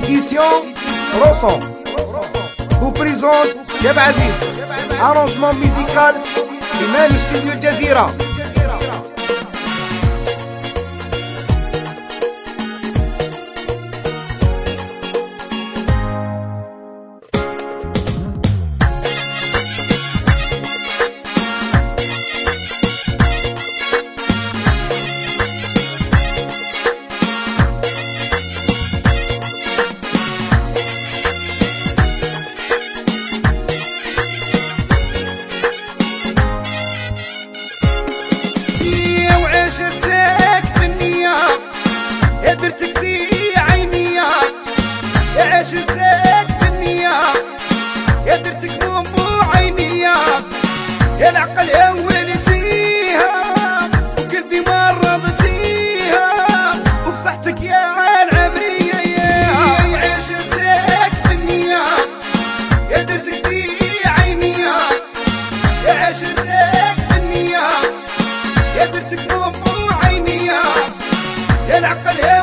édition Rosson vous présente Cheb Aziz, arrangement musical Iman Studio Jazeera. عشتك بالنية يا درتك مو عينية يا العقل يا ولتيها وقلبي مرضتيها وبصحتك يا العمرية يا عشتك بالنية يا درتك في عينية يا عشتك بالنية يا درتك مو عينية يا العقل يا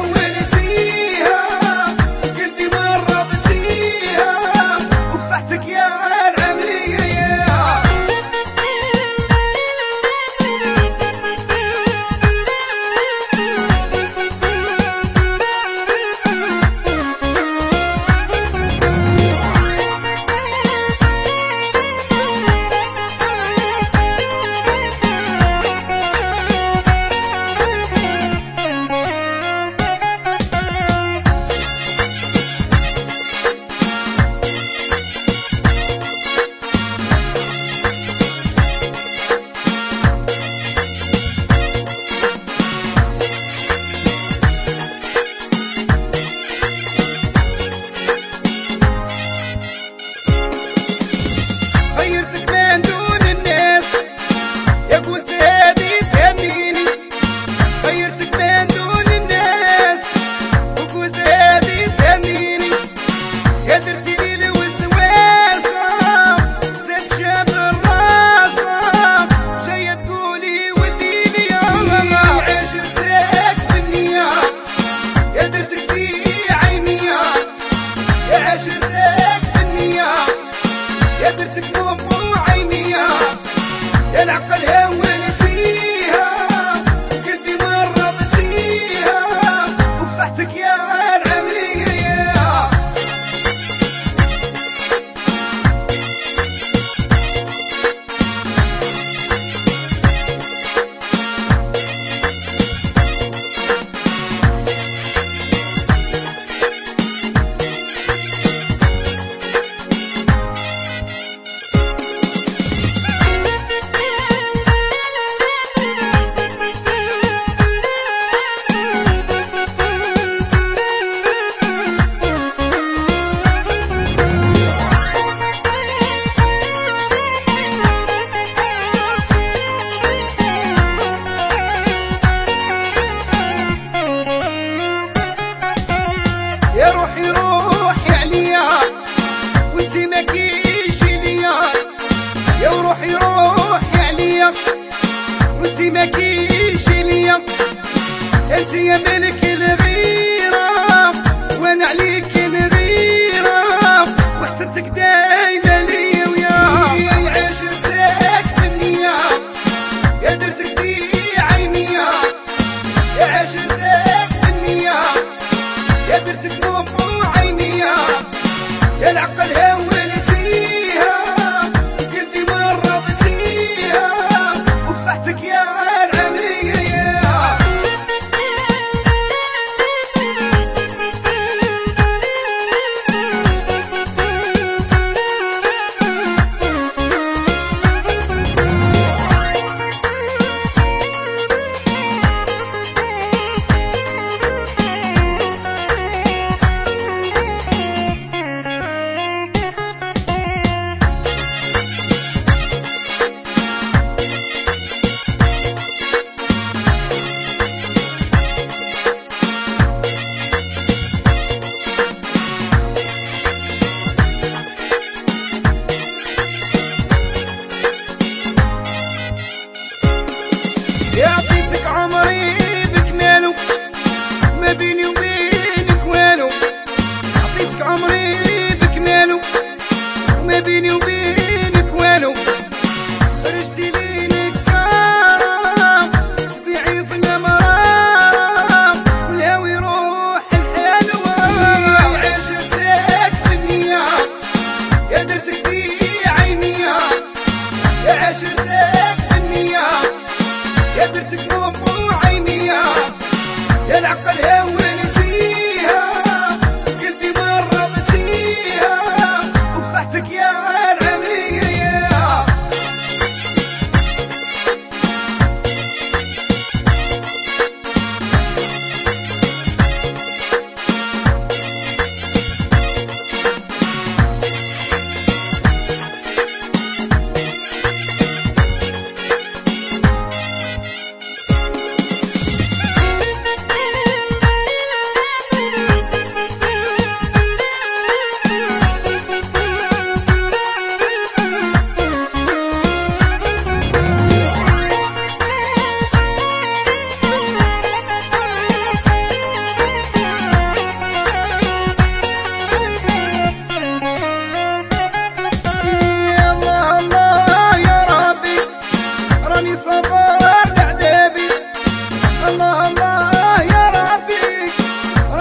غيرتك من دون الناس يا قلت هادي تهنيني غيرتك من دون الناس وقلت هادي تهنيني يا درتي لي الوسواسة زاد شاب الراسة جاية تقولي وليلي يا عشتك بالنية يا درتك في عينية يا عشتك بالنية يا درتك مو عينية يا العقل يا ولتيها قلبي مرضتيها وبصحتك يا العمرية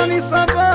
راني صباح